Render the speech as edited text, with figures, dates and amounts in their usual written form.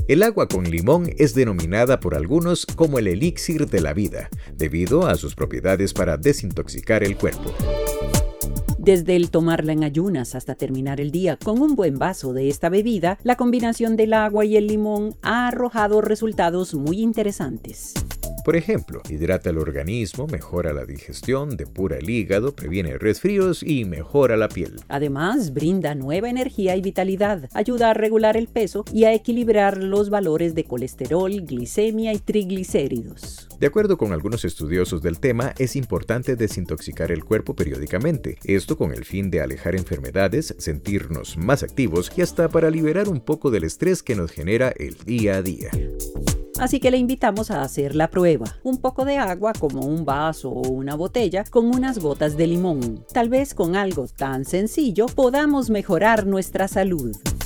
El agua con limón es denominada por algunos como el elixir de la vida, debido a sus propiedades para desintoxicar el cuerpo. Desde el tomarla en ayunas hasta terminar el día con un buen vaso de esta bebida, la combinación del agua y el limón ha arrojado resultados muy interesantes. Por ejemplo, hidrata el organismo, mejora la digestión, depura el hígado, previene resfríos y mejora la piel. Además, brinda nueva energía y vitalidad, ayuda a regular el peso y a equilibrar los valores de colesterol, glicemia y triglicéridos. De acuerdo con algunos estudiosos del tema, es importante desintoxicar el cuerpo periódicamente, esto con el fin de alejar enfermedades, sentirnos más activos y hasta para liberar un poco del estrés que nos genera el día a día. Así que le invitamos a hacer la prueba. Un poco de agua, como un vaso o una botella, con unas gotas de limón. Tal vez con algo tan sencillo podamos mejorar nuestra salud.